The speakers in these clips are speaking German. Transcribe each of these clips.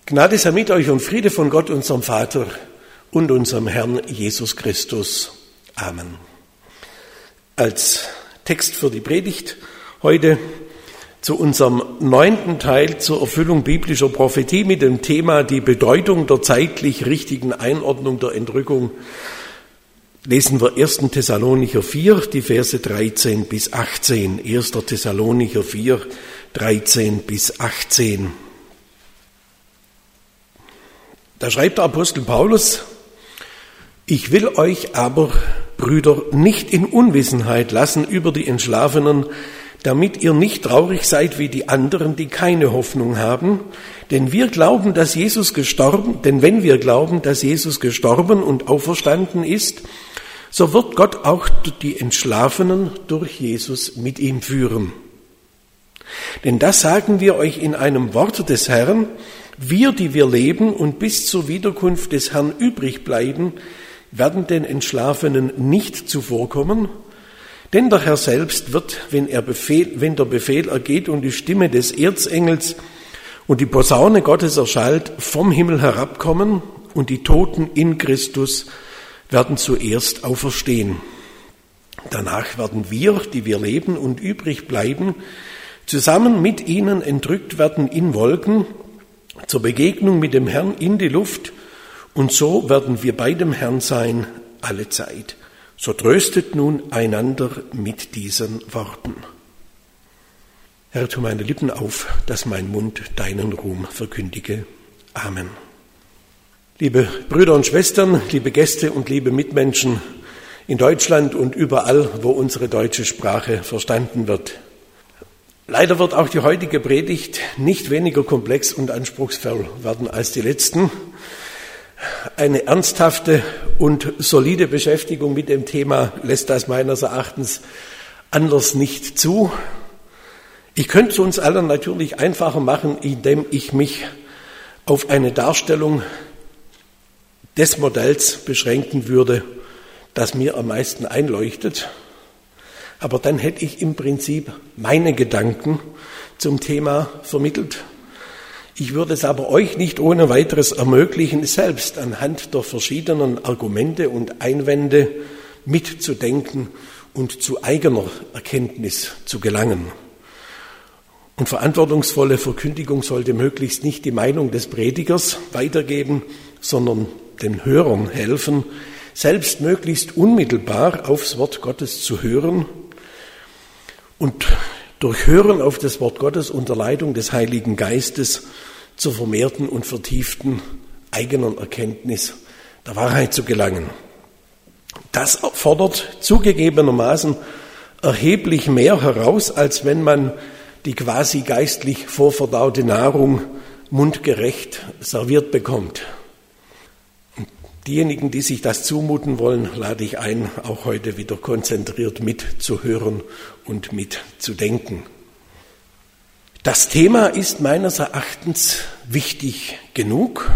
Gnade sei mit euch und Friede von Gott, unserem Vater und unserem Herrn Jesus Christus. Amen. Als Text für die Predigt heute zu unserem 9. Teil zur Erfüllung biblischer Prophetie mit dem Thema die Bedeutung der zeitlich richtigen Einordnung der Entrückung lesen wir 1. Thessalonicher 4, die Verse 13 bis 18. 1. Thessalonicher 4, 13 bis 18. Da schreibt der Apostel Paulus: Ich will euch aber, Brüder, nicht in Unwissenheit lassen über die Entschlafenen, damit ihr nicht traurig seid wie die anderen, die keine Hoffnung haben. Denn wenn wir glauben, dass Jesus gestorben und auferstanden ist, so wird Gott auch die Entschlafenen durch Jesus mit ihm führen. Denn das sagen wir euch in einem Wort des Herrn: Wir, die wir leben und bis zur Wiederkunft des Herrn übrig bleiben, werden den Entschlafenen nicht zuvorkommen. Denn der Herr selbst wird, wenn der Befehl ergeht und die Stimme des Erzengels und die Posaune Gottes erschallt, vom Himmel herabkommen, und die Toten in Christus werden zuerst auferstehen. Danach werden wir, die wir leben und übrig bleiben, zusammen mit ihnen entrückt werden in Wolken zur Begegnung mit dem Herrn in die Luft, und so werden wir bei dem Herrn sein alle Zeit. So tröstet nun einander mit diesen Worten. Herr, tu meine Lippen auf, dass mein Mund deinen Ruhm verkündige. Amen. Liebe Brüder und Schwestern, liebe Gäste und liebe Mitmenschen in Deutschland und überall, wo unsere deutsche Sprache verstanden wird. Leider wird auch die heutige Predigt nicht weniger komplex und anspruchsvoll werden als die letzten. Eine ernsthafte und solide Beschäftigung mit dem Thema lässt das meines Erachtens anders nicht zu. Ich könnte es uns allen natürlich einfacher machen, indem ich mich auf eine Darstellung des Modells beschränken würde, das mir am meisten einleuchtet. Aber dann hätte ich im Prinzip meine Gedanken zum Thema vermittelt. Ich würde es aber euch nicht ohne weiteres ermöglichen, selbst anhand der verschiedenen Argumente und Einwände mitzudenken und zu eigener Erkenntnis zu gelangen. Und verantwortungsvolle Verkündigung sollte möglichst nicht die Meinung des Predigers weitergeben, sondern den Hörern helfen, selbst möglichst unmittelbar aufs Wort Gottes zu hören und durch Hören auf das Wort Gottes unter Leitung des Heiligen Geistes zur vermehrten und vertieften eigenen Erkenntnis der Wahrheit zu gelangen. Das fordert zugegebenermaßen erheblich mehr heraus, als wenn man die quasi geistlich vorverdaute Nahrung mundgerecht serviert bekommt. Und diejenigen, die sich das zumuten wollen, lade ich ein, auch heute wieder konzentriert mitzuhören und mitzudenken. Das Thema ist meines Erachtens wichtig genug.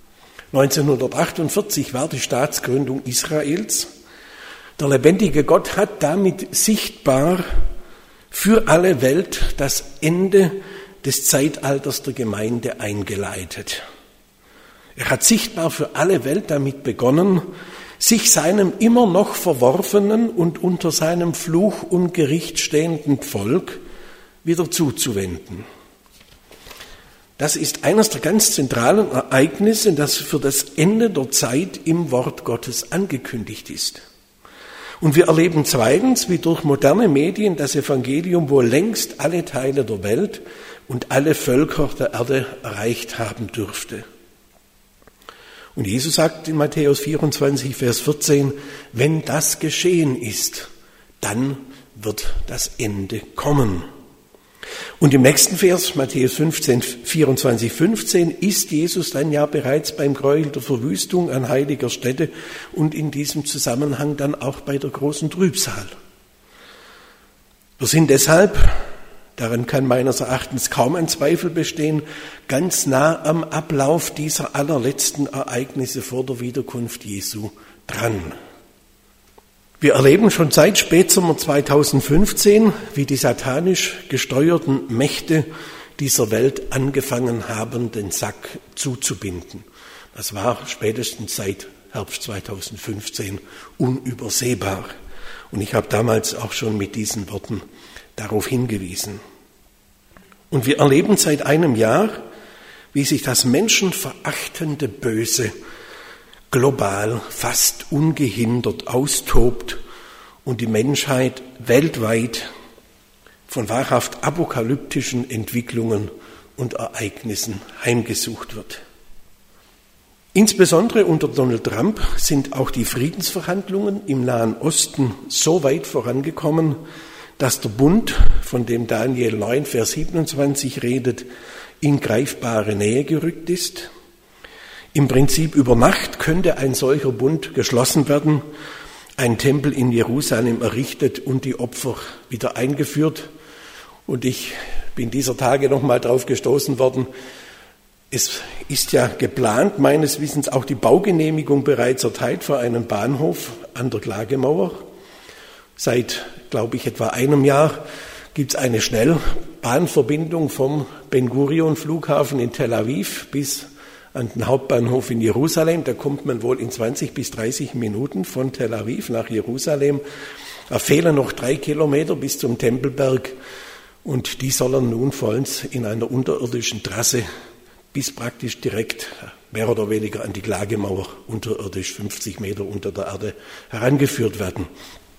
1948 war die Staatsgründung Israels. Der lebendige Gott hat damit sichtbar für alle Welt das Ende des Zeitalters der Gemeinde eingeleitet. Er hat sichtbar für alle Welt damit begonnen, sich seinem immer noch verworfenen und unter seinem Fluch und Gericht stehenden Volk wieder zuzuwenden. Das ist eines der ganz zentralen Ereignisse, das für das Ende der Zeit im Wort Gottes angekündigt ist. Und wir erleben zweitens, wie durch moderne Medien das Evangelium wohl längst alle Teile der Welt und alle Völker der Erde erreicht haben dürfte. Und Jesus sagt in Matthäus 24, Vers 14, wenn das geschehen ist, dann wird das Ende kommen. Und im nächsten Vers, Matthäus 24, 15, ist Jesus dann ja bereits beim Gräuel der Verwüstung an heiliger Stätte und in diesem Zusammenhang dann auch bei der großen Trübsal. Wir sind deshalb, daran kann meines Erachtens kaum ein Zweifel bestehen, ganz nah am Ablauf dieser allerletzten Ereignisse vor der Wiederkunft Jesu dran. Wir erleben schon seit Spätsommer 2015, wie die satanisch gesteuerten Mächte dieser Welt angefangen haben, den Sack zuzubinden. Das war spätestens seit Herbst 2015 unübersehbar. Und ich habe damals auch schon mit diesen Worten darauf hingewiesen. Und wir erleben seit einem Jahr, wie sich das menschenverachtende Böse global fast ungehindert austobt und die Menschheit weltweit von wahrhaft apokalyptischen Entwicklungen und Ereignissen heimgesucht wird. Insbesondere unter Donald Trump sind auch die Friedensverhandlungen im Nahen Osten so weit vorangekommen, dass der Bund, von dem Daniel 9, Vers 27 redet, in greifbare Nähe gerückt ist. Im Prinzip über Nacht könnte ein solcher Bund geschlossen werden, ein Tempel in Jerusalem errichtet und die Opfer wieder eingeführt. Und ich bin dieser Tage nochmal drauf gestoßen worden. Es ist ja geplant, meines Wissens auch die Baugenehmigung bereits erteilt für einen Bahnhof an der Klagemauer. Seit, glaube ich, etwa einem Jahr gibt es eine Schnellbahnverbindung vom Ben-Gurion-Flughafen in Tel Aviv bis an den Hauptbahnhof in Jerusalem. Da kommt man wohl in 20 bis 30 Minuten von Tel Aviv nach Jerusalem. Da fehlen noch 3 Kilometer bis zum Tempelberg und die sollen nun vollends in einer unterirdischen Trasse bis praktisch direkt mehr oder weniger an die Klagemauer unterirdisch 50 Meter unter der Erde herangeführt werden.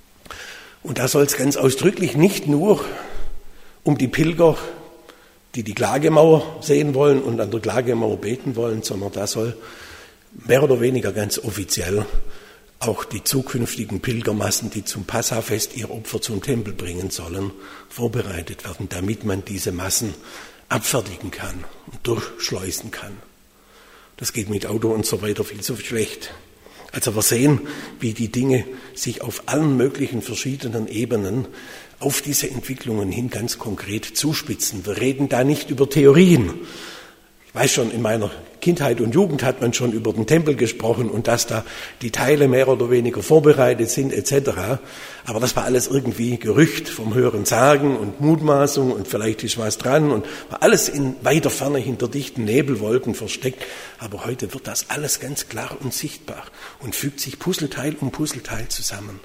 Und da soll es ganz ausdrücklich nicht nur um die Pilger, die die Klagemauer sehen wollen und an der Klagemauer beten wollen, sondern da soll mehr oder weniger ganz offiziell auch die zukünftigen Pilgermassen, die zum Passafest ihr Opfer zum Tempel bringen sollen, vorbereitet werden, damit man diese Massen abfertigen kann und durchschleusen kann. Das geht mit Auto und so weiter viel zu schlecht. Also wir sehen, wie die Dinge sich auf allen möglichen verschiedenen Ebenen auf diese Entwicklungen hin ganz konkret zuspitzen. Wir reden da nicht über Theorien. Ich weiß schon, in meiner Kindheit und Jugend hat man schon über den Tempel gesprochen und dass da die Teile mehr oder weniger vorbereitet sind etc. Aber das war alles irgendwie Gerücht vom höheren Sagen und Mutmaßung und vielleicht ist was dran und war alles in weiter Ferne hinter dichten Nebelwolken versteckt. Aber heute wird das alles ganz klar und sichtbar und fügt sich Puzzleteil um Puzzleteil zusammen.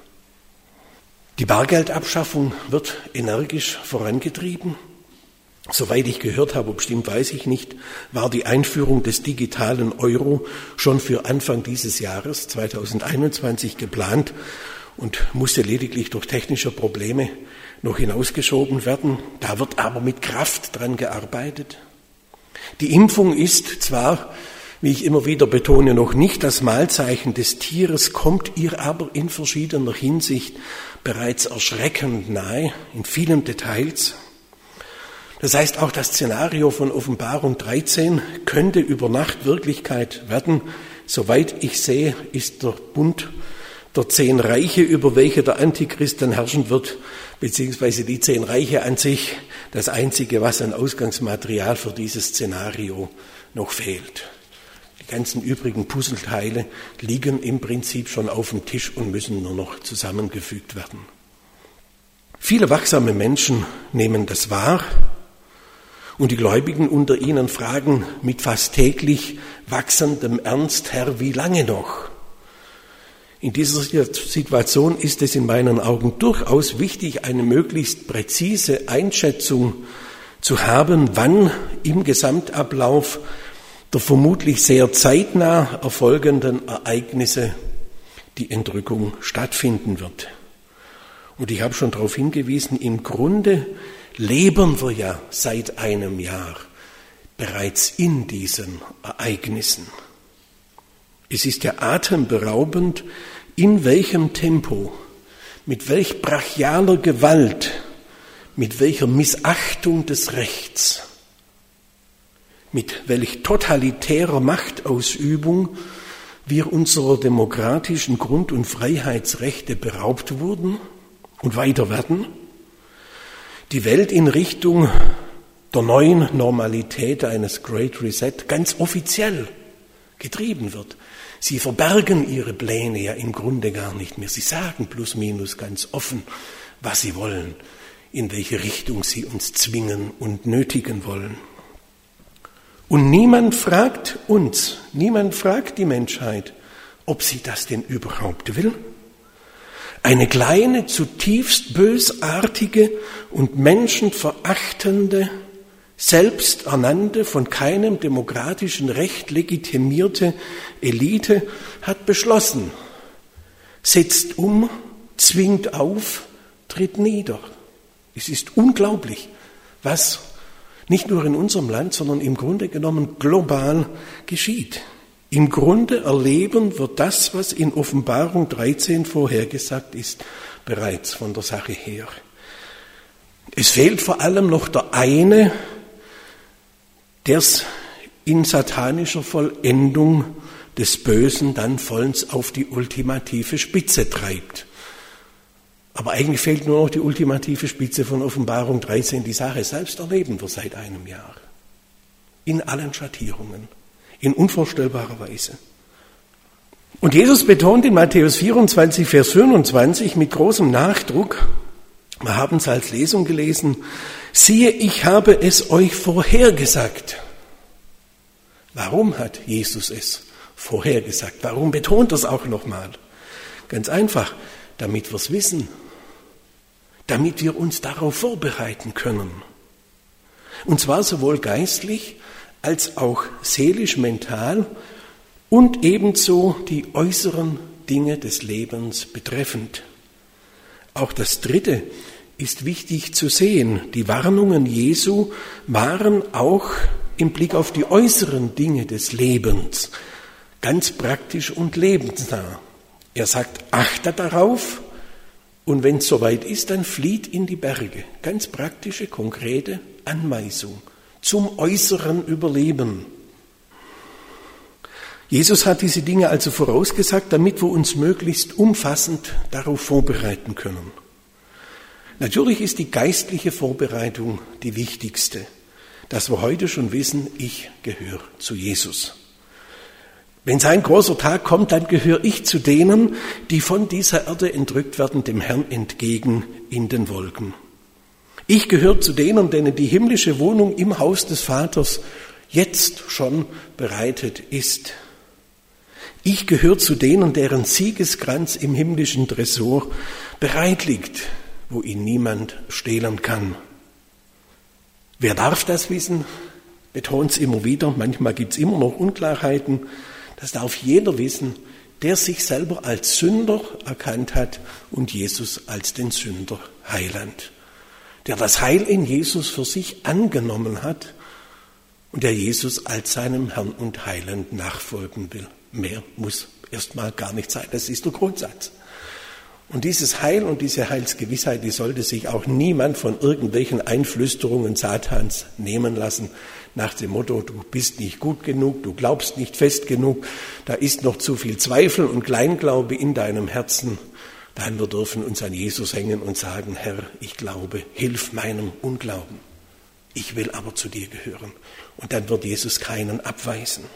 Die Bargeldabschaffung wird energisch vorangetrieben. Soweit ich gehört habe, bestimmt weiß ich nicht, war die Einführung des digitalen Euro schon für Anfang dieses Jahres, 2021, geplant und musste lediglich durch technische Probleme noch hinausgeschoben werden. Da wird aber mit Kraft dran gearbeitet. Die Impfung ist zwar, wie ich immer wieder betone, noch nicht das Mahlzeichen des Tieres, kommt ihr aber in verschiedener Hinsicht bereits erschreckend nahe, in vielen Details. Das heißt, auch das Szenario von Offenbarung 13 könnte über Nacht Wirklichkeit werden. Soweit ich sehe, ist der Bund der 10 Reiche, über welche der Antichrist dann herrschen wird, beziehungsweise die 10 Reiche an sich, das Einzige, was an Ausgangsmaterial für dieses Szenario noch fehlt. Die ganzen übrigen Puzzleteile liegen im Prinzip schon auf dem Tisch und müssen nur noch zusammengefügt werden. Viele wachsame Menschen nehmen das wahr. Und die Gläubigen unter ihnen fragen mit fast täglich wachsendem Ernst, Herr, wie lange noch? In dieser Situation ist es in meinen Augen durchaus wichtig, eine möglichst präzise Einschätzung zu haben, wann im Gesamtablauf der vermutlich sehr zeitnah erfolgenden Ereignisse die Entrückung stattfinden wird. Und ich habe schon darauf hingewiesen, im Grunde leben wir ja seit einem Jahr bereits in diesen Ereignissen. Es ist ja atemberaubend, in welchem Tempo, mit welch brachialer Gewalt, mit welcher Missachtung des Rechts, mit welch totalitärer Machtausübung wir unserer demokratischen Grund- und Freiheitsrechte beraubt wurden und weiter werden. Die Welt in Richtung der neuen Normalität eines Great Reset ganz offiziell getrieben wird. Sie verbergen ihre Pläne ja im Grunde gar nicht mehr. Sie sagen plus minus ganz offen, was sie wollen. in welche Richtung sie uns zwingen und nötigen wollen. Und niemand fragt uns, niemand fragt die Menschheit, ob sie das denn überhaupt will. Eine kleine, zutiefst bösartige und menschenverachtende, selbsternannte, von keinem demokratischen Recht legitimierte Elite hat beschlossen, setzt um, zwingt auf, tritt nieder. Es ist unglaublich, was nicht nur in unserem Land, sondern im Grunde genommen global geschieht. Im Grunde erleben wir das, was in Offenbarung 13 vorhergesagt ist, bereits von der Sache her. Es fehlt vor allem noch der eine, der es in satanischer Vollendung des Bösen dann vollends auf die ultimative Spitze treibt. Aber eigentlich fehlt nur noch die ultimative Spitze von Offenbarung 13. Die Sache selbst erleben wir seit einem Jahr. In allen Schattierungen, in unvorstellbarer Weise. Und Jesus betont in Matthäus 24, Vers 25 mit großem Nachdruck, wir haben es als Lesung gelesen, siehe, ich habe es euch vorhergesagt. Warum hat Jesus es vorhergesagt? Warum betont er es auch nochmal? Ganz einfach, damit wir es wissen, damit wir uns darauf vorbereiten können. Und zwar sowohl geistlich als auch seelisch, mental und ebenso die äußeren Dinge des Lebens betreffend. Auch das Dritte ist wichtig zu sehen. Die Warnungen Jesu waren auch im Blick auf die äußeren Dinge des Lebens ganz praktisch und lebensnah. Er sagt, achtet darauf und wenn es soweit ist, dann flieht in die Berge. Ganz praktische, konkrete Anweisung zum äußeren Überleben. Jesus hat diese Dinge also vorausgesagt, damit wir uns möglichst umfassend darauf vorbereiten können. Natürlich ist die geistliche Vorbereitung die wichtigste, dass wir heute schon wissen, ich gehöre zu Jesus. Wenn sein großer Tag kommt, dann gehöre ich zu denen, die von dieser Erde entrückt werden, dem Herrn entgegen in den Wolken. Ich gehöre zu denen, denen die himmlische Wohnung im Haus des Vaters jetzt schon bereitet ist. Ich gehöre zu denen, deren Siegeskranz im himmlischen Tresor bereit liegt, wo ihn niemand stehlen kann. Wer darf das wissen? Betont es immer wieder. Manchmal gibt es immer noch Unklarheiten. Das darf jeder wissen, der sich selber als Sünder erkannt hat und Jesus als den Sünder Heiland. Der das Heil in Jesus für sich angenommen hat und der Jesus als seinem Herrn und Heiland nachfolgen will. Mehr muss erstmal gar nicht sein. Das ist der Grundsatz. Und dieses Heil und diese Heilsgewissheit, die sollte sich auch niemand von irgendwelchen Einflüsterungen Satans nehmen lassen, nach dem Motto, du bist nicht gut genug, du glaubst nicht fest genug, da ist noch zu viel Zweifel und Kleinglaube in deinem Herzen. Nein, wir dürfen uns an Jesus hängen und sagen, Herr, ich glaube, hilf meinem Unglauben. Ich will aber zu dir gehören. Und dann wird Jesus keinen abweisen.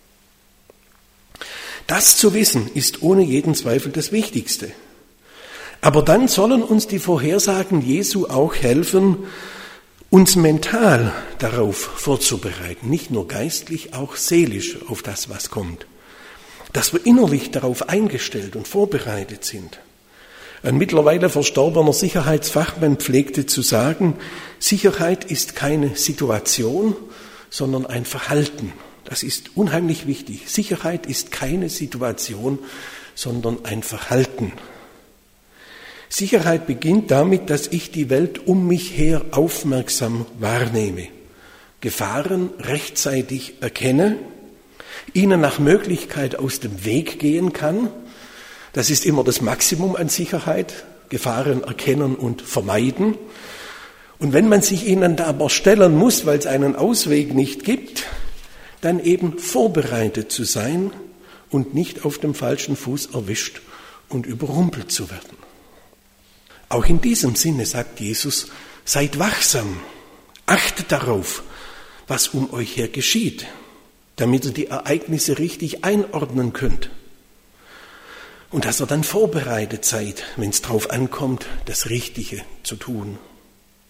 Das zu wissen, ist ohne jeden Zweifel das Wichtigste. Aber dann sollen uns die Vorhersagen Jesu auch helfen, uns mental darauf vorzubereiten, nicht nur geistlich, auch seelisch auf das, was kommt. Dass wir innerlich darauf eingestellt und vorbereitet sind. Ein mittlerweile verstorbener Sicherheitsfachmann pflegte zu sagen, Sicherheit ist keine Situation, sondern ein Verhalten. Das ist unheimlich wichtig. Sicherheit ist keine Situation, sondern ein Verhalten. Sicherheit beginnt damit, dass ich die Welt um mich her aufmerksam wahrnehme, Gefahren rechtzeitig erkenne, ihnen nach Möglichkeit aus dem Weg gehen kann. Das ist immer das Maximum an Sicherheit, Gefahren erkennen und vermeiden. Und wenn man sich ihnen da aber stellen muss, weil es einen Ausweg nicht gibt, dann eben vorbereitet zu sein und nicht auf dem falschen Fuß erwischt und überrumpelt zu werden. Auch in diesem Sinne sagt Jesus, seid wachsam, achtet darauf, was um euch her geschieht, damit ihr die Ereignisse richtig einordnen könnt. Und dass ihr dann vorbereitet seid, wenn es drauf ankommt, das Richtige zu tun.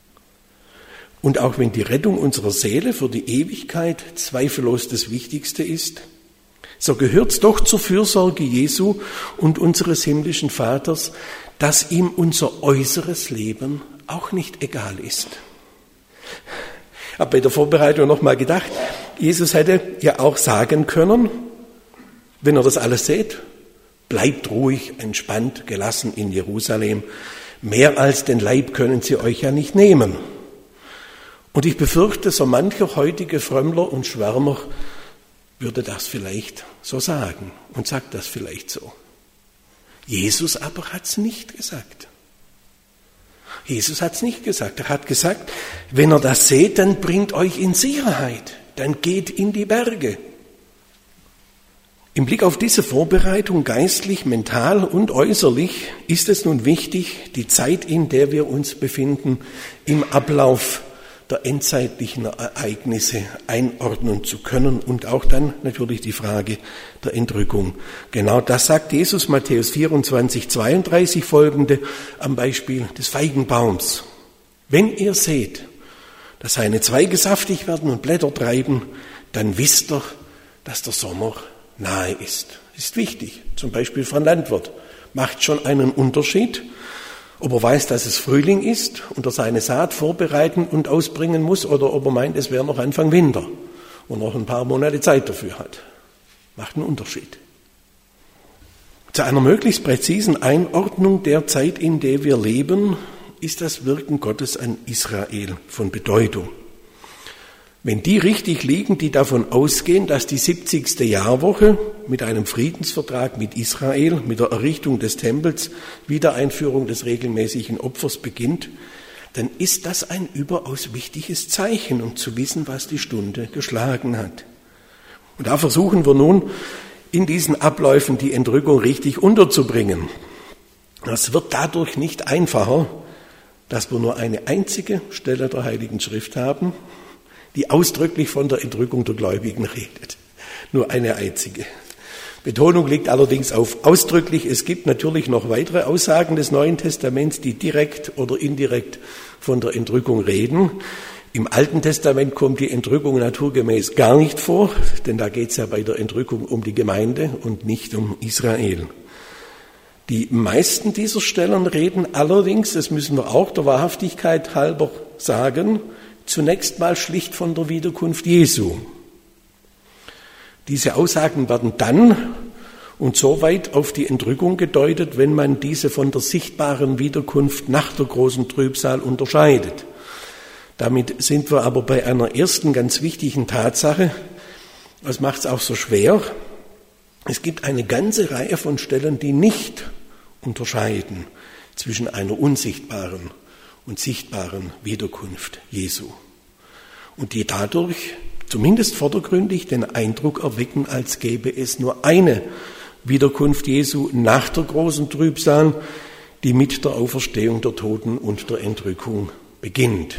und auch wenn die Rettung unserer Seele für die Ewigkeit zweifellos das Wichtigste ist, so gehört es doch zur Fürsorge Jesu und unseres himmlischen Vaters, dass ihm unser äußeres Leben auch nicht egal ist. Ich habe bei der Vorbereitung nochmal gedacht, Jesus hätte ja auch sagen können, wenn er das alles sieht, bleibt ruhig, entspannt, gelassen in Jerusalem. Mehr als den Leib können sie euch ja nicht nehmen. Und ich befürchte, so mancher heutige Frömmler und Schwärmer würde das vielleicht so sagen und sagt das vielleicht so. Jesus aber hat es nicht gesagt. Jesus hat es nicht gesagt. Er hat gesagt, wenn ihr das seht, dann bringt euch in Sicherheit, dann geht in die Berge. Im Blick auf diese Vorbereitung geistlich, mental und äußerlich ist es nun wichtig, die Zeit, in der wir uns befinden, im Ablauf der endzeitlichen Ereignisse einordnen zu können und auch dann natürlich die Frage der Entrückung. Genau das sagt Jesus, Matthäus 24, 32 folgende, am Beispiel des Feigenbaums. Wenn ihr seht, dass seine Zweige saftig werden und Blätter treiben, dann wisst ihr, dass der Sommer nahe ist. Das ist wichtig, zum Beispiel für einen Landwirt. Macht schon einen Unterschied, ob er weiß, dass es Frühling ist und er seine Saat vorbereiten und ausbringen muss oder ob er meint, es wäre noch Anfang Winter und noch ein paar Monate Zeit dafür hat. Macht einen Unterschied. Zu einer möglichst präzisen Einordnung der Zeit, in der wir leben, ist das Wirken Gottes an Israel von Bedeutung. Wenn die richtig liegen, die davon ausgehen, dass die 70. Jahrwoche mit einem Friedensvertrag mit Israel, mit der Errichtung des Tempels, Wiedereinführung des regelmäßigen Opfers beginnt, dann ist das ein überaus wichtiges Zeichen, um zu wissen, was die Stunde geschlagen hat. Und da versuchen wir nun, in diesen Abläufen die Entrückung richtig unterzubringen. Das wird dadurch nicht einfacher, dass wir nur eine einzige Stelle der Heiligen Schrift haben, die ausdrücklich von der Entrückung der Gläubigen redet. Nur eine einzige. Betonung liegt allerdings auf ausdrücklich. Es gibt natürlich noch weitere Aussagen des Neuen Testaments, die direkt oder indirekt von der Entrückung reden. Im Alten Testament kommt die Entrückung naturgemäß gar nicht vor, denn da geht es ja bei der Entrückung um die Gemeinde und nicht um Israel. Die meisten dieser Stellen reden allerdings, das müssen wir auch der Wahrhaftigkeit halber sagen, zunächst mal schlicht von der Wiederkunft Jesu. Diese Aussagen werden dann und soweit auf die Entrückung gedeutet, wenn man diese von der sichtbaren Wiederkunft nach der großen Trübsal unterscheidet. Damit sind wir aber bei einer ersten ganz wichtigen Tatsache. Das macht es auch so schwer. Es gibt eine ganze Reihe von Stellen, die nicht unterscheiden zwischen einer unsichtbaren und sichtbaren Wiederkunft Jesu. Und die dadurch, zumindest vordergründig, den Eindruck erwecken, als gäbe es nur eine Wiederkunft Jesu nach der großen Trübsal, die mit der Auferstehung der Toten und der Entrückung beginnt.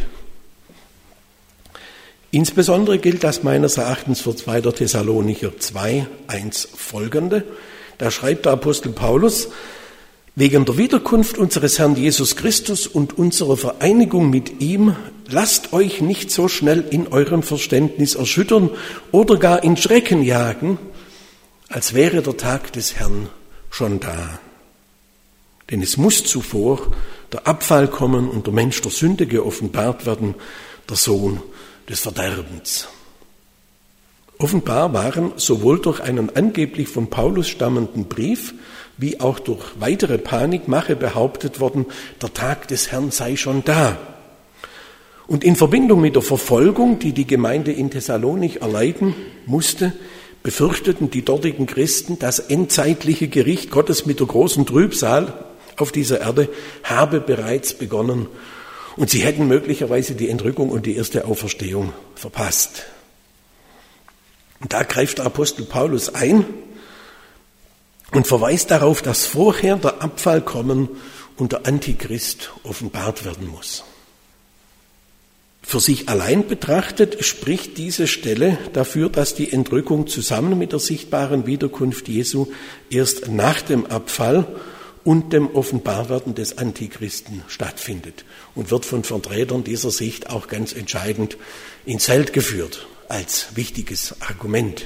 Insbesondere gilt das meines Erachtens für 2. Thessalonicher 2, 1 folgende. Da schreibt der Apostel Paulus: Wegen der Wiederkunft unseres Herrn Jesus Christus und unserer Vereinigung mit ihm, lasst euch nicht so schnell in eurem Verständnis erschüttern oder gar in Schrecken jagen, als wäre der Tag des Herrn schon da. Denn es muss zuvor der Abfall kommen und der Mensch der Sünde geoffenbart werden, der Sohn des Verderbens. Offenbar waren sowohl durch einen angeblich von Paulus stammenden Brief wie auch durch weitere Panikmache behauptet worden, der Tag des Herrn sei schon da. Und in Verbindung mit der Verfolgung, die die Gemeinde in Thessalonich erleiden musste, befürchteten die dortigen Christen, das endzeitliche Gericht Gottes mit der großen Trübsal auf dieser Erde habe bereits begonnen und sie hätten möglicherweise die Entrückung und die erste Auferstehung verpasst. Und da greift der Apostel Paulus ein und verweist darauf, dass vorher der Abfall kommen und der Antichrist offenbart werden muss. Für sich allein betrachtet spricht diese Stelle dafür, dass die Entrückung zusammen mit der sichtbaren Wiederkunft Jesu erst nach dem Abfall und dem Offenbarwerden des Antichristen stattfindet und wird von Vertretern dieser Sicht auch ganz entscheidend ins Feld geführt als wichtiges Argument.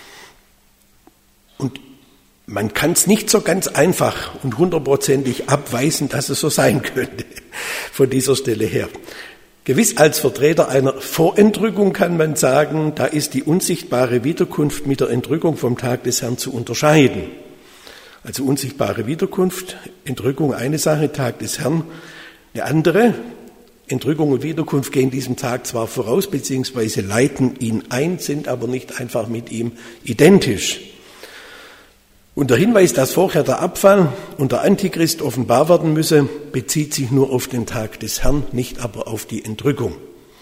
Und man kann es nicht so ganz einfach und 100%ig abweisen, dass es so sein könnte, von dieser Stelle her. Gewiss als Vertreter einer Vorentrückung kann man sagen, da ist die unsichtbare Wiederkunft mit der Entrückung vom Tag des Herrn zu unterscheiden. Also unsichtbare Wiederkunft, Entrückung eine Sache, Tag des Herrn eine andere. Entrückung und Wiederkunft gehen diesem Tag zwar voraus, beziehungsweise leiten ihn ein, sind aber nicht einfach mit ihm identisch. Und der Hinweis, dass vorher der Abfall und der Antichrist offenbar werden müsse, bezieht sich nur auf den Tag des Herrn, nicht aber auf die Entrückung.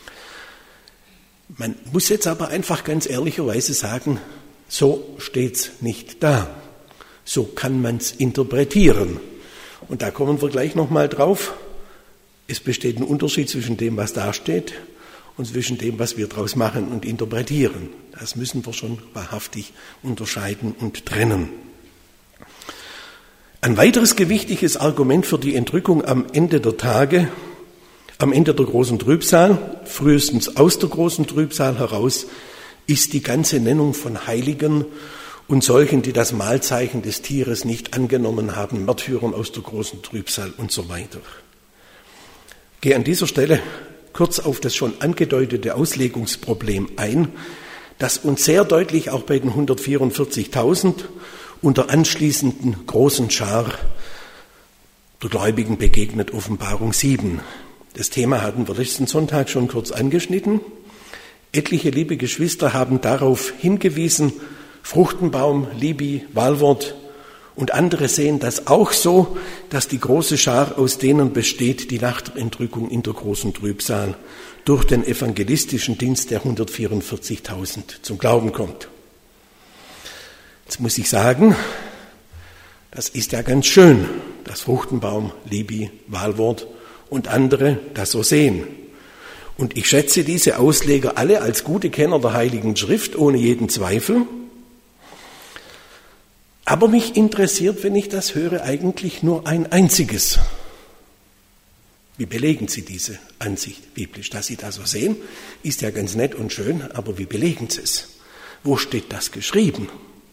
Man muss jetzt aber einfach ganz ehrlicherweise sagen, so steht's nicht da. So kann man's interpretieren. Und da kommen wir gleich nochmal drauf. Es besteht ein Unterschied zwischen dem, was da steht, und zwischen dem, was wir daraus machen und interpretieren. Das müssen wir schon wahrhaftig unterscheiden und trennen. Ein weiteres gewichtiges Argument für die Entrückung am Ende der Tage, am Ende der großen Trübsal, frühestens aus der großen Trübsal heraus, ist die ganze Nennung von Heiligen und solchen, die das Mahlzeichen des Tieres nicht angenommen haben, Märtyrern aus der großen Trübsal und so weiter. Ich gehe an dieser Stelle kurz auf das schon angedeutete Auslegungsproblem ein, das uns sehr deutlich auch bei den 144.000 und der anschließenden großen Schar der Gläubigen begegnet, Offenbarung 7. Das Thema hatten wir letzten Sonntag schon kurz angeschnitten. Etliche liebe Geschwister haben darauf hingewiesen, Fruchtenbaum, Libi, Walwort und andere sehen das auch so, dass die große Schar aus denen besteht, die nach der Entrückung in der großen Trübsal durch den evangelistischen Dienst der 144.000 zum Glauben kommt. Jetzt muss ich sagen, das ist ja ganz schön, dass Fruchtenbaum, Libi, Walwort und andere das so sehen. Und ich schätze diese Ausleger alle als gute Kenner der Heiligen Schrift, ohne jeden Zweifel. Aber mich interessiert, wenn ich das höre, eigentlich nur ein einziges. Wie belegen Sie diese Ansicht biblisch? Dass Sie das so sehen, ist ja ganz nett und schön, aber wie belegen Sie es? Wo steht das geschrieben?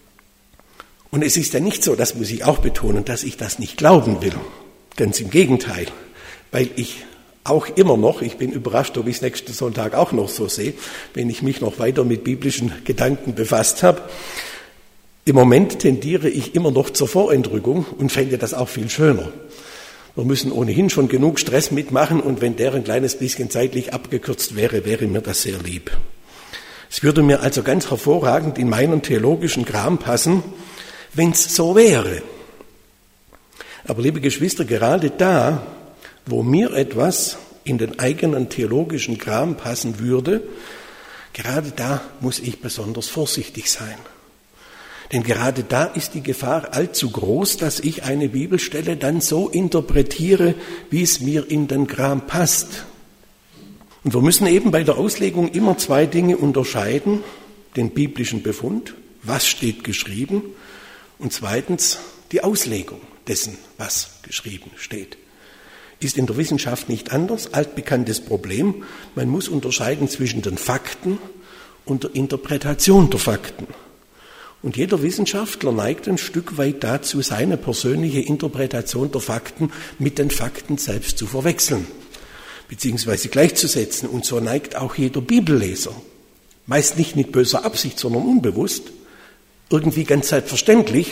Und es ist ja nicht so, das muss ich auch betonen, dass ich das nicht glauben will. Ganz im Gegenteil, weil ich auch immer noch, ich bin überrascht, ob ich es nächsten Sonntag auch noch so sehe, wenn ich mich noch weiter mit biblischen Gedanken befasst habe. Im Moment tendiere ich immer noch zur Vorentrückung und fände das auch viel schöner. Wir müssen ohnehin schon genug Stress mitmachen und wenn der ein kleines bisschen zeitlich abgekürzt wäre, wäre mir das sehr lieb. Es würde mir also ganz hervorragend in meinen theologischen Kram passen, wenn es so wäre. Aber liebe Geschwister, gerade da, wo mir etwas in den eigenen theologischen Kram passen würde, gerade da muss ich besonders vorsichtig sein. Denn gerade da ist die Gefahr allzu groß, dass ich eine Bibelstelle dann so interpretiere, wie es mir in den Kram passt. Und wir müssen eben bei der Auslegung immer zwei Dinge unterscheiden. Den biblischen Befund, was steht geschrieben, und zweitens die Auslegung dessen, was geschrieben steht. Ist in der Wissenschaft nicht anders, altbekanntes Problem. Man muss unterscheiden zwischen den Fakten und der Interpretation der Fakten. Und jeder Wissenschaftler neigt ein Stück weit dazu, seine persönliche Interpretation der Fakten mit den Fakten selbst zu verwechseln, beziehungsweise gleichzusetzen. Und so neigt auch jeder Bibelleser, meist nicht mit böser Absicht, sondern unbewusst, irgendwie ganz selbstverständlich,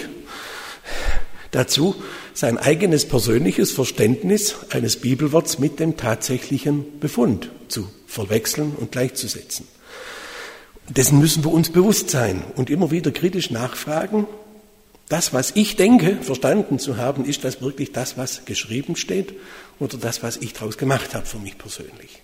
dazu, sein eigenes persönliches Verständnis eines Bibelworts mit dem tatsächlichen Befund zu verwechseln und gleichzusetzen. Dessen müssen wir uns bewusst sein und immer wieder kritisch nachfragen, das, was ich denke, verstanden zu haben, ist das wirklich das, was geschrieben steht oder das, was ich daraus gemacht habe für mich persönlich.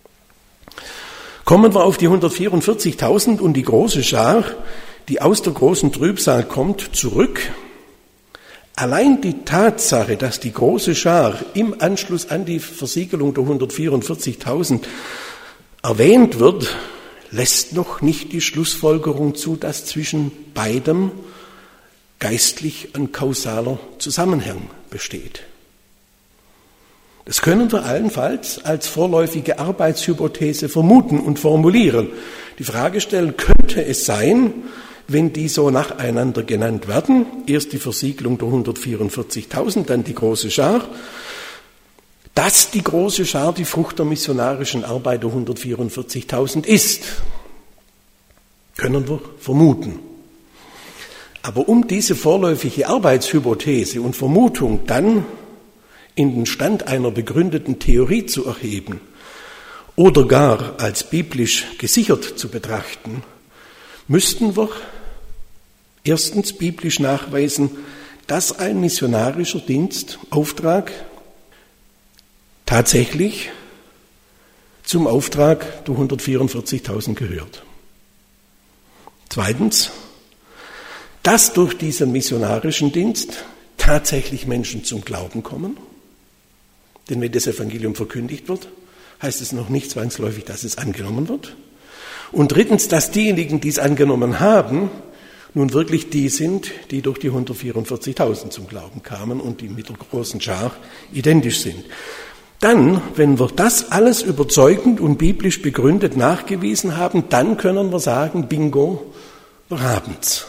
Kommen wir auf die 144.000 und die große Schar, die aus der großen Trübsal kommt, zurück. Allein die Tatsache, dass die große Schar im Anschluss an die Versiegelung der 144.000 erwähnt wird, lässt noch nicht die Schlussfolgerung zu, dass zwischen beidem geistlich ein kausaler Zusammenhang besteht. Das können wir allenfalls als vorläufige Arbeitshypothese vermuten und formulieren. Die Frage stellen, könnte es sein, wenn die so nacheinander genannt werden, erst die Versiegelung der 144.000, dann die große Schar, dass die große Schar die Frucht der missionarischen Arbeit der 144.000 ist. Können wir vermuten. Aber um diese vorläufige Arbeitshypothese und Vermutung dann in den Stand einer begründeten Theorie zu erheben oder gar als biblisch gesichert zu betrachten, müssten wir erstens biblisch nachweisen, dass ein missionarischer Dienstauftrag tatsächlich zum Auftrag der 144.000 gehört. Zweitens, dass durch diesen missionarischen Dienst tatsächlich Menschen zum Glauben kommen. Denn wenn das Evangelium verkündigt wird, heißt es noch nicht zwangsläufig, dass es angenommen wird. Und drittens, dass diejenigen, die es angenommen haben, nun wirklich die sind, die durch die 144.000 zum Glauben kamen und die mit der großen Schar identisch sind. Dann, wenn wir das alles überzeugend und biblisch begründet nachgewiesen haben, dann können wir sagen, bingo, wir haben's.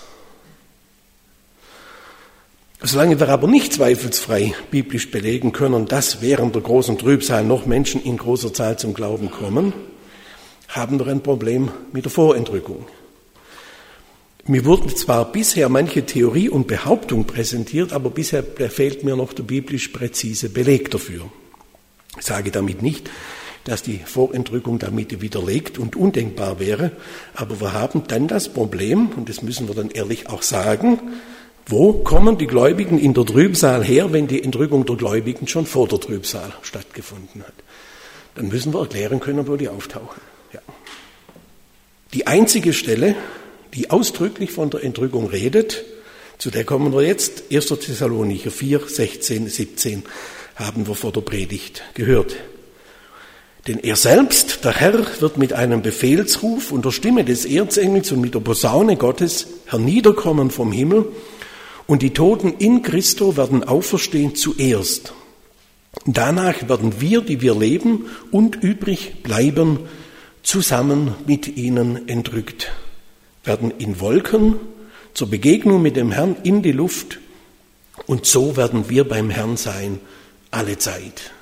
Solange wir aber nicht zweifelsfrei biblisch belegen können, dass während der großen Trübsal noch Menschen in großer Zahl zum Glauben kommen, haben wir ein Problem mit der Vorentrückung. Mir wurden zwar bisher manche Theorie und Behauptung präsentiert, aber bisher fehlt mir noch der biblisch präzise Beleg dafür. Ich sage damit nicht, dass die Vorentrückung damit widerlegt und undenkbar wäre, aber wir haben dann das Problem, und das müssen wir dann ehrlich auch sagen, wo kommen die Gläubigen in der Trübsal her, wenn die Entrückung der Gläubigen schon vor der Trübsal stattgefunden hat? Dann müssen wir erklären können, wo die auftauchen. Ja. Die einzige Stelle, die ausdrücklich von der Entrückung redet, zu der kommen wir jetzt, 1. Thessalonicher 4, 16, 17, haben wir vor der Predigt gehört. Denn er selbst, der Herr, wird mit einem Befehlsruf und der Stimme des Erzengels und mit der Posaune Gottes herniederkommen vom Himmel, und die Toten in Christo werden auferstehen zuerst. Danach werden wir, die wir leben und übrig bleiben, zusammen mit ihnen entrückt, werden in Wolken zur Begegnung mit dem Herrn in die Luft, und so werden wir beim Herrn sein, alle Zeit.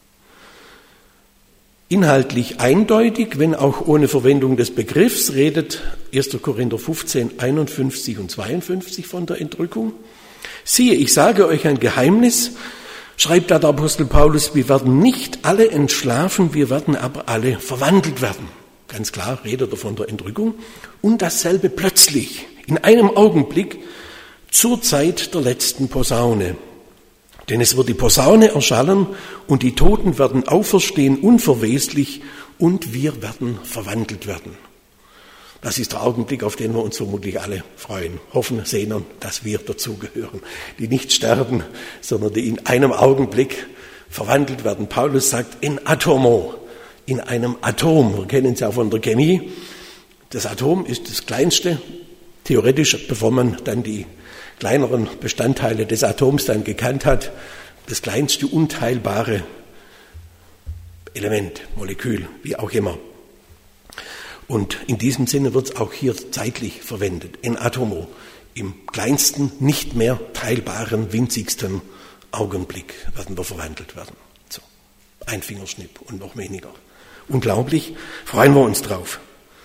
Inhaltlich eindeutig, wenn auch ohne Verwendung des Begriffs, redet 1. Korinther 15, 51 und 52 von der Entrückung. Siehe, ich sage euch ein Geheimnis, schreibt da der Apostel Paulus, wir werden nicht alle entschlafen, wir werden aber alle verwandelt werden. Ganz klar redet er von der Entrückung. Und dasselbe plötzlich, in einem Augenblick, zur Zeit der letzten Posaune. Denn es wird die Posaune erschallen und die Toten werden auferstehen unverweslich und wir werden verwandelt werden. Das ist der Augenblick, auf den wir uns vermutlich alle freuen, hoffen, sehnen, dass wir dazugehören, die nicht sterben, sondern die in einem Augenblick verwandelt werden. Paulus sagt, in atomo, in einem Atom. Wir kennen es ja von der Chemie. Das Atom ist das kleinste. Theoretisch, bevor man dann die kleineren Bestandteile des Atoms dann gekannt hat, das kleinste unteilbare Element, Molekül, wie auch immer. Und in diesem Sinne wird es auch hier zeitlich verwendet. En atomo, im kleinsten, nicht mehr teilbaren, winzigsten Augenblick werden wir verwandelt werden. So, ein Fingerschnipp und noch weniger. Unglaublich, freuen wir uns drauf.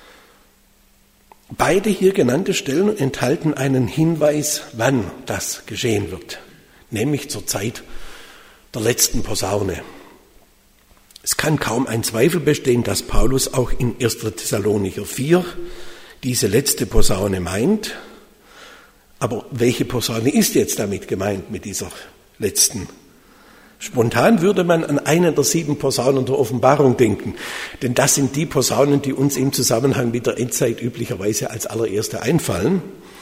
Beide hier genannte Stellen enthalten einen Hinweis, wann das geschehen wird, nämlich zur Zeit der letzten Posaune. Es kann kaum ein Zweifel bestehen, dass Paulus auch in 1. Thessalonicher 4 diese letzte Posaune meint. Aber welche Posaune ist jetzt damit gemeint, mit dieser letzten? Spontan würde man an eine der 7 Posaunen der Offenbarung denken, denn das sind die Posaunen, die uns im Zusammenhang mit der Endzeit üblicherweise als allererste einfallen.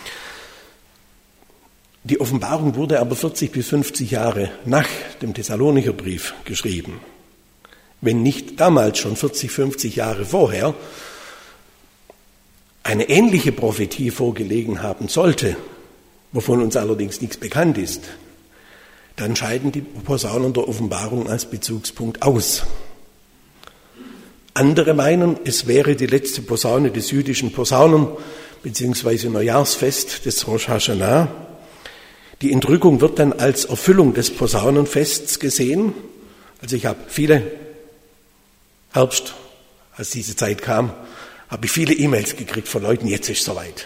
Die Offenbarung wurde aber 40 bis 50 Jahre nach dem Thessalonicher Brief geschrieben. Wenn nicht damals schon 40, 50 Jahre vorher eine ähnliche Prophetie vorgelegen haben sollte, wovon uns allerdings nichts bekannt ist, dann scheiden die Posaunen der Offenbarung als Bezugspunkt aus. Andere meinen, es wäre die letzte Posaune des jüdischen Posaunen- bzw. Neujahrsfest des Rosh Hashanah. Die Entrückung wird dann als Erfüllung des Posaunenfests gesehen. Also ich habe Herbst, als diese Zeit kam, habe ich viele E-Mails gekriegt von Leuten, jetzt ist es soweit.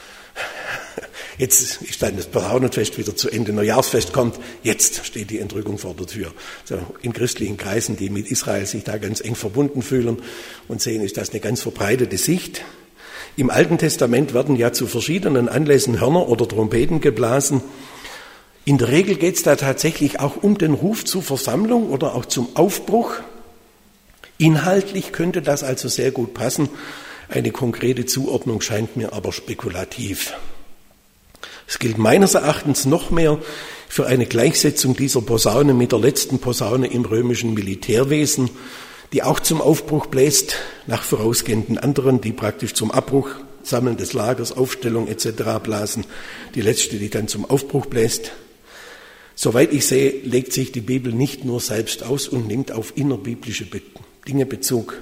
Jetzt ist dann das Posaunenfest wieder zu Ende, Neujahrsfest kommt, jetzt steht die Entrückung vor der Tür. Also in christlichen Kreisen, die mit Israel sich da ganz eng verbunden fühlen und sehen, ist das eine ganz verbreitete Sicht. Im Alten Testament werden ja zu verschiedenen Anlässen Hörner oder Trompeten geblasen. In der Regel geht es da tatsächlich auch um den Ruf zur Versammlung oder auch zum Aufbruch. Inhaltlich könnte das also sehr gut passen. Eine konkrete Zuordnung scheint mir aber spekulativ. Es gilt meines Erachtens noch mehr für eine Gleichsetzung dieser Posaune mit der letzten Posaune im römischen Militärwesen, die auch zum Aufbruch bläst, nach vorausgehenden anderen, die praktisch zum Abbruch, Sammeln des Lagers, Aufstellung etc. blasen, die letzte, die dann zum Aufbruch bläst. Soweit ich sehe, legt sich die Bibel nicht nur selbst aus und nimmt auf innerbiblische Dinge Bezug.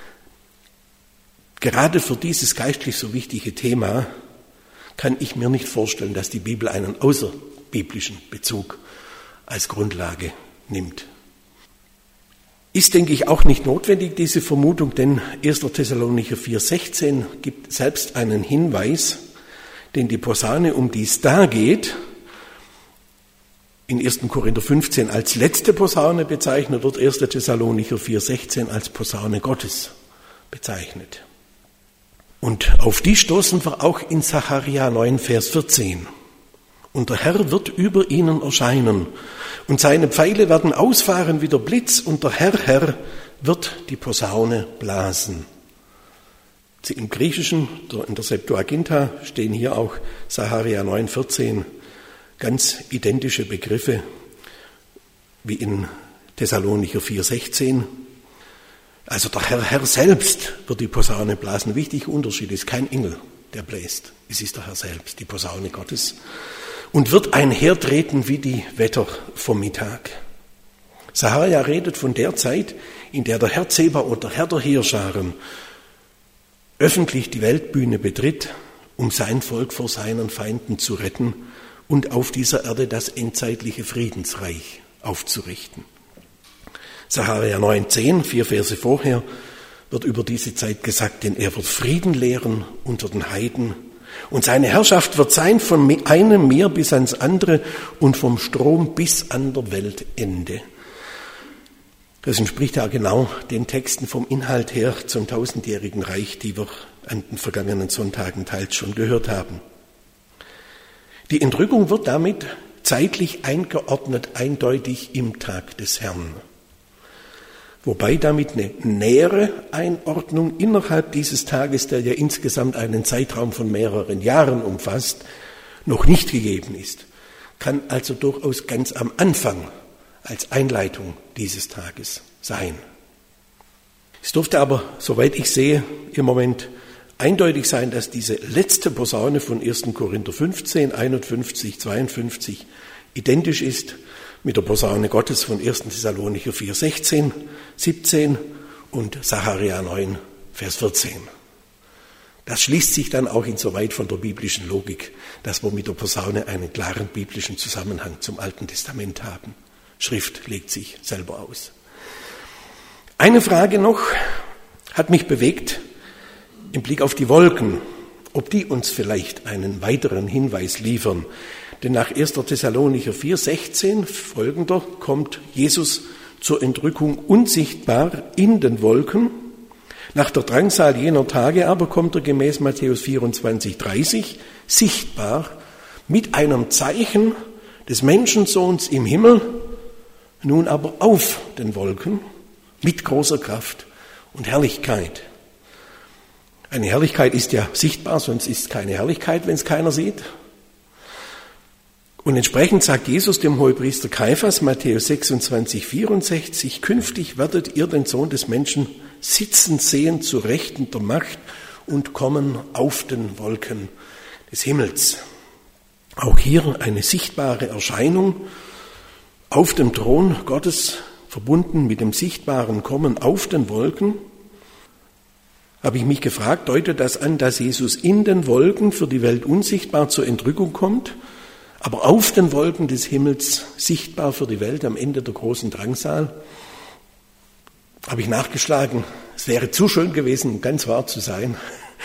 Gerade für dieses geistlich so wichtige Thema kann ich mir nicht vorstellen, dass die Bibel einen außerbiblischen Bezug als Grundlage nimmt. Ist, denke ich, auch nicht notwendig, diese Vermutung, denn 1. Thessalonicher 4,16 gibt selbst einen Hinweis, denn die Posaune, um die es da geht, in 1. Korinther 15 als letzte Posaune bezeichnet, wird 1. Thessalonicher 4,16 als Posaune Gottes bezeichnet. Und auf die stoßen wir auch in Sacharja 9, Vers 14. Und der Herr wird über ihnen erscheinen, und seine Pfeile werden ausfahren wie der Blitz, und der Herr wird die Posaune blasen. Im Griechischen, in der Septuaginta, stehen hier auch Sacharja 9, 14, ganz identische Begriffe wie in Thessalonicher 4, 16. Also der Herr selbst wird die Posaune blasen. Wichtiger Unterschied ist kein Engel, der bläst. Es ist der Herr selbst, die Posaune Gottes. Und wird einhertreten wie die Wetter vom Mittag. Sacharja redet von der Zeit, in der der Herr Zebaoth, der Herr der Heerscharen, öffentlich die Weltbühne betritt, um sein Volk vor seinen Feinden zu retten und auf dieser Erde das endzeitliche Friedensreich aufzurichten. Sacharja 9,10, 4 Verse vorher, wird über diese Zeit gesagt, denn er wird Frieden lehren unter den Heiden und seine Herrschaft wird sein von einem Meer bis ans andere und vom Strom bis an der Weltende. Das entspricht ja genau den Texten vom Inhalt her zum tausendjährigen Reich, die wir an den vergangenen Sonntagen teils schon gehört haben. Die Entrückung wird damit zeitlich eingeordnet, eindeutig im Tag des Herrn. Wobei damit eine nähere Einordnung innerhalb dieses Tages, der ja insgesamt einen Zeitraum von mehreren Jahren umfasst, noch nicht gegeben ist. Kann also durchaus ganz am Anfang als Einleitung dieses Tages sein. Es dürfte aber, soweit ich sehe, im Moment eindeutig sein, dass diese letzte Posaune von 1. Korinther 15, 51, 52 identisch ist mit der Posaune Gottes von 1. Thessalonicher 4, 16, 17 und Sacharja 9, Vers 14. Das schließt sich dann auch insoweit von der biblischen Logik, dass wir mit der Posaune einen klaren biblischen Zusammenhang zum Alten Testament haben. Schrift legt sich selber aus. Eine Frage noch hat mich bewegt im Blick auf die Wolken, ob die uns vielleicht einen weiteren Hinweis liefern. Denn nach 1. Thessalonicher 4, 16 folgender kommt Jesus zur Entrückung unsichtbar in den Wolken. Nach der Drangsal jener Tage aber kommt er gemäß Matthäus 24, 30 sichtbar mit einem Zeichen des Menschensohns im Himmel, nun aber auf den Wolken mit großer Kraft und Herrlichkeit. Eine Herrlichkeit ist ja sichtbar, sonst ist keine Herrlichkeit, wenn es keiner sieht. Und entsprechend sagt Jesus dem Hohepriester Kaiphas, Matthäus 26, 64, künftig werdet ihr den Sohn des Menschen sitzen sehen zu Rechten der Macht und kommen auf den Wolken des Himmels. Auch hier eine sichtbare Erscheinung auf dem Thron Gottes, verbunden mit dem sichtbaren Kommen auf den Wolken. Habe ich mich gefragt, deutet das an, dass Jesus in den Wolken für die Welt unsichtbar zur Entrückung kommt, aber auf den Wolken des Himmels sichtbar für die Welt am Ende der großen Drangsal? Habe ich nachgeschlagen, es wäre zu schön gewesen, um ganz wahr zu sein.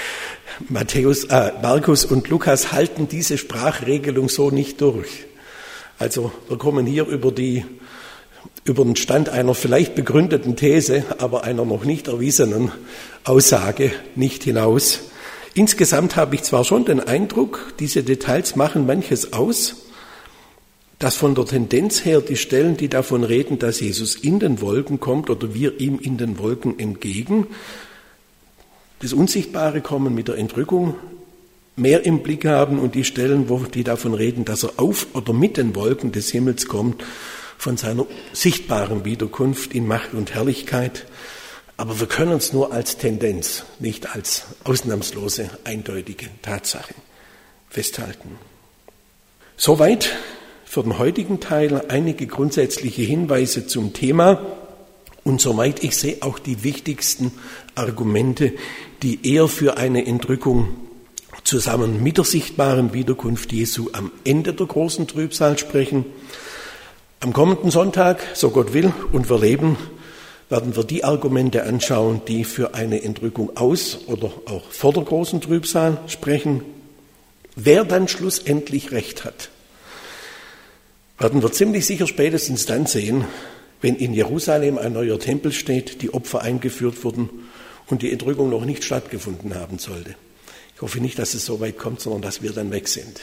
Markus und Lukas halten diese Sprachregelung so nicht durch. Also wir kommen hier über den Stand einer vielleicht begründeten These, aber einer noch nicht erwiesenen Aussage nicht hinaus. Insgesamt habe ich zwar schon den Eindruck, diese Details machen manches aus, dass von der Tendenz her die Stellen, die davon reden, dass Jesus in den Wolken kommt oder wir ihm in den Wolken entgegen, das Unsichtbare Kommen mit der Entrückung mehr im Blick haben und die Stellen, die davon reden, dass er auf oder mit den Wolken des Himmels kommt, von seiner sichtbaren Wiederkunft in Macht und Herrlichkeit. Aber wir können es nur als Tendenz, nicht als ausnahmslose, eindeutige Tatsache festhalten. Soweit für den heutigen Teil einige grundsätzliche Hinweise zum Thema und soweit ich sehe auch die wichtigsten Argumente, die eher für eine Entrückung zusammen mit der sichtbaren Wiederkunft Jesu am Ende der großen Trübsal sprechen. Am kommenden Sonntag, so Gott will und wir leben, werden wir die Argumente anschauen, die für eine Entrückung aus oder auch vor der großen Trübsal sprechen. Wer dann schlussendlich Recht hat, werden wir ziemlich sicher spätestens dann sehen, wenn in Jerusalem ein neuer Tempel steht, die Opfer eingeführt wurden und die Entrückung noch nicht stattgefunden haben sollte. Ich hoffe nicht, dass es so weit kommt, sondern dass wir dann weg sind.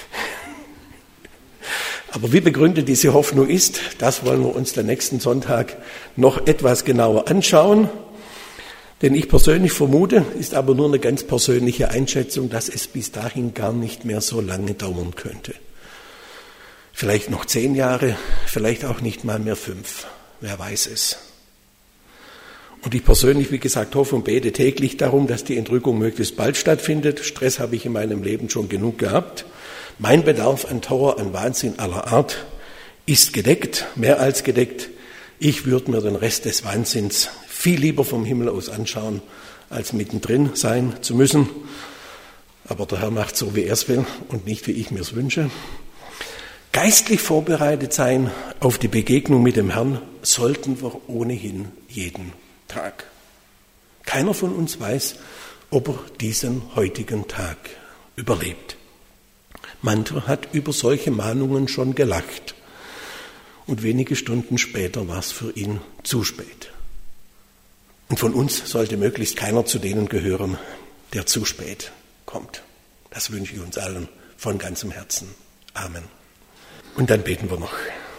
Aber wie begründet diese Hoffnung ist, das wollen wir uns den nächsten Sonntag noch etwas genauer anschauen. Denn ich persönlich vermute, ist aber nur eine ganz persönliche Einschätzung, dass es bis dahin gar nicht mehr so lange dauern könnte. Vielleicht noch 10 Jahre, vielleicht auch nicht mal mehr 5. Wer weiß es. Und ich persönlich, wie gesagt, hoffe und bete täglich darum, dass die Entrückung möglichst bald stattfindet. Stress habe ich in meinem Leben schon genug gehabt. Mein Bedarf an Trauer, an Wahnsinn aller Art ist gedeckt, mehr als gedeckt. Ich würde mir den Rest des Wahnsinns viel lieber vom Himmel aus anschauen, als mittendrin sein zu müssen. Aber der Herr macht so, wie er es will und nicht, wie ich mir es wünsche. Geistlich vorbereitet sein auf die Begegnung mit dem Herrn sollten wir ohnehin jeden Tag. Keiner von uns weiß, ob er diesen heutigen Tag überlebt. Mancher hat über solche Mahnungen schon gelacht und wenige Stunden später war es für ihn zu spät. Und von uns sollte möglichst keiner zu denen gehören, der zu spät kommt. Das wünsche ich uns allen von ganzem Herzen. Amen. Und dann beten wir noch.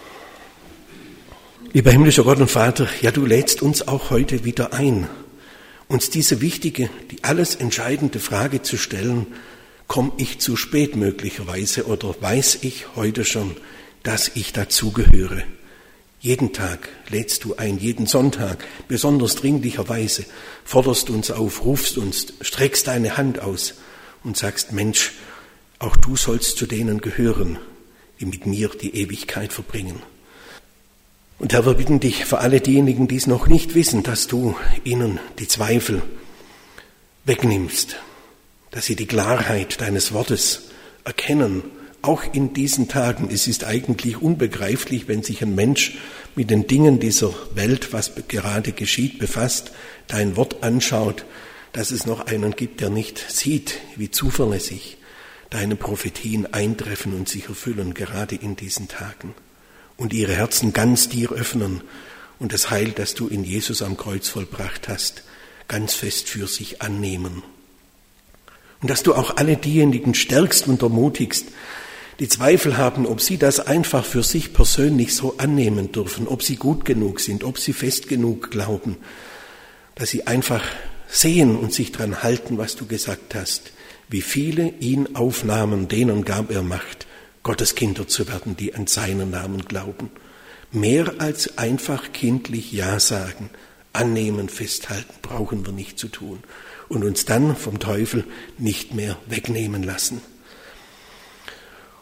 Lieber himmlischer Gott und Vater, ja, du lädst uns auch heute wieder ein, uns diese wichtige, die alles entscheidende Frage zu stellen: Komme ich zu spät möglicherweise oder weiß ich heute schon, dass ich dazugehöre? Jeden Tag lädst du ein, jeden Sonntag, besonders dringlicherweise, forderst uns auf, rufst uns, streckst deine Hand aus und sagst: Mensch, auch du sollst zu denen gehören, die mit mir die Ewigkeit verbringen. Und Herr, wir bitten dich für alle diejenigen, die es noch nicht wissen, dass du ihnen die Zweifel wegnimmst, dass sie die Klarheit deines Wortes erkennen, auch in diesen Tagen. Es ist eigentlich unbegreiflich, wenn sich ein Mensch mit den Dingen dieser Welt, was gerade geschieht, befasst, dein Wort anschaut, dass es noch einen gibt, der nicht sieht, wie zuverlässig deine Prophetien eintreffen und sich erfüllen, gerade in diesen Tagen. Und ihre Herzen ganz dir öffnen und das Heil, das du in Jesus am Kreuz vollbracht hast, ganz fest für sich annehmen. Und dass du auch alle diejenigen stärkst und ermutigst, die Zweifel haben, ob sie das einfach für sich persönlich so annehmen dürfen, ob sie gut genug sind, ob sie fest genug glauben, dass sie einfach sehen und sich dran halten, was du gesagt hast. Wie viele ihn aufnahmen, denen gab er Macht, Gottes Kinder zu werden, die an seinen Namen glauben. Mehr als einfach kindlich Ja sagen, annehmen, festhalten, brauchen wir nicht zu tun. Und uns dann vom Teufel nicht mehr wegnehmen lassen.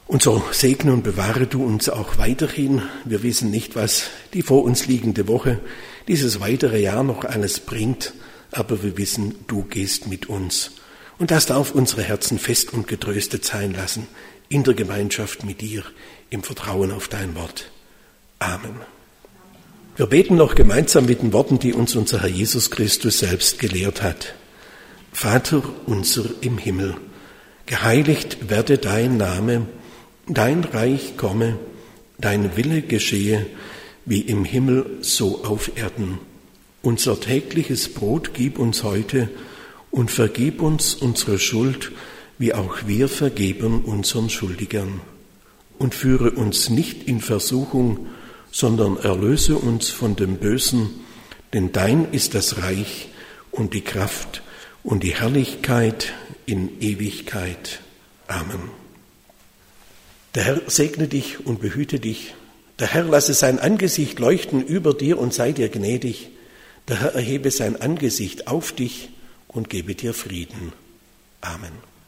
Und so segne und bewahre du uns auch weiterhin. Wir wissen nicht, was die vor uns liegende Woche, dieses weitere Jahr noch alles bringt, aber wir wissen, du gehst mit uns. Und das darf unsere Herzen fest und getröstet sein lassen, in der Gemeinschaft mit dir, im Vertrauen auf dein Wort. Amen. Wir beten noch gemeinsam mit den Worten, die uns unser Herr Jesus Christus selbst gelehrt hat. Vater unser im Himmel, geheiligt werde dein Name, dein Reich komme, dein Wille geschehe, wie im Himmel so auf Erden. Unser tägliches Brot gib uns heute und vergib uns unsere Schuld, wie auch wir vergeben unseren Schuldigern. Und führe uns nicht in Versuchung, sondern erlöse uns von dem Bösen, denn dein ist das Reich und die Kraft und die Herrlichkeit in Ewigkeit. Amen. Der Herr segne dich und behüte dich. Der Herr lasse sein Angesicht leuchten über dir und sei dir gnädig. Der Herr erhebe sein Angesicht auf dich und gebe dir Frieden. Amen.